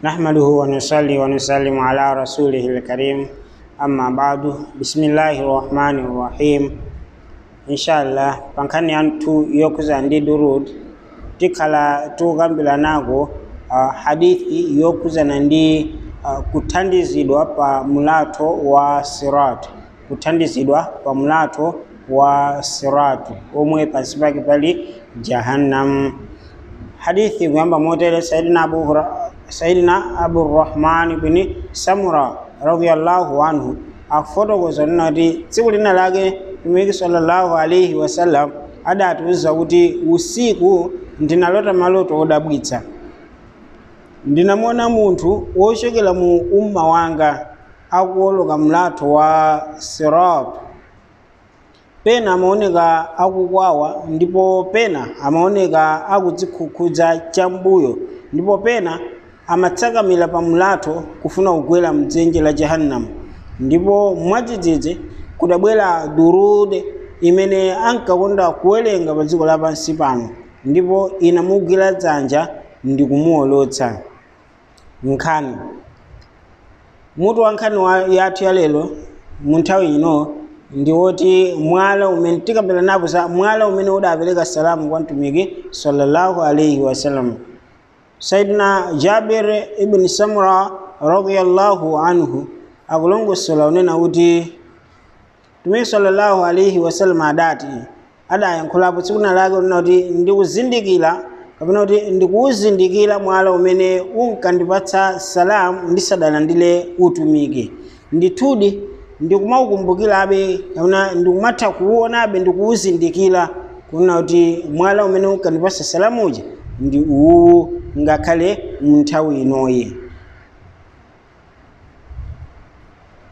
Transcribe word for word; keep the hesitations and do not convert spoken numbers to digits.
نحمده ونصلي ونسلم على رسوله الكريم أما بعد بسم الله الرحمن الرحيم إن شاء الله pankani antu yokuza ndi durud tikhala tukambila nago uh, hadithi yokuzana ndi uh, kuthandizidwa pa mulato wa sirat kuthandizidwa pa mulato wa sirat omwe pansi pake pali jahannam. Hadithi kwamba motere Sayyidina Abu Sayyidina Abu Rahman bin Samura radhiyallahu anhu akufotokoza nati tsiku lina lake Mtume sallallahu alayhi wasallam adatuza kuti usiku ndinalota maloto odabwitsa. Ndinamona munthu wochokera mu umma wanga akuwoloka mlato wa sirat, pena amaoneka akukwawa ndipo pena amaoneka akudzikhukhuza chambuyo ndipo pena amatsakamira pa mlato kufuna kugwera mdzenje la jahannam. Ndipo mwadzidzidzi kudabwera durude imene ankakonda kuwerenga pa dziko lapansi pano ndipo inamugwira dzanja ndi kumuwolotsa. Nkhani mutu wa nkhani yathu ya lero mu nthawi ino ndi woti mwala umene tikambira napo za mwala umene udapereka salamu kwa mtumiki sallallahu alayhi wasallam. Sayyidina Jabir ibn Samura radhiyallahu anhu akulongosola unena kuti Mtume sallallahu alayhi wasallam adati adayankhulapo tsiku lake unena kuti ndikuzindikira kapena kuti ndikuwuzindikira mwala umene unkandipatsa salamu ndisadalandire utumiki. Ndithudi ndikumaukumbukirabe kapena ndikumatha kuuonabe ndikuwuzindikira kunena kuti mwala umene unkandipatsa salamuja ndi uwu ngakhale mu nthawi inoyi.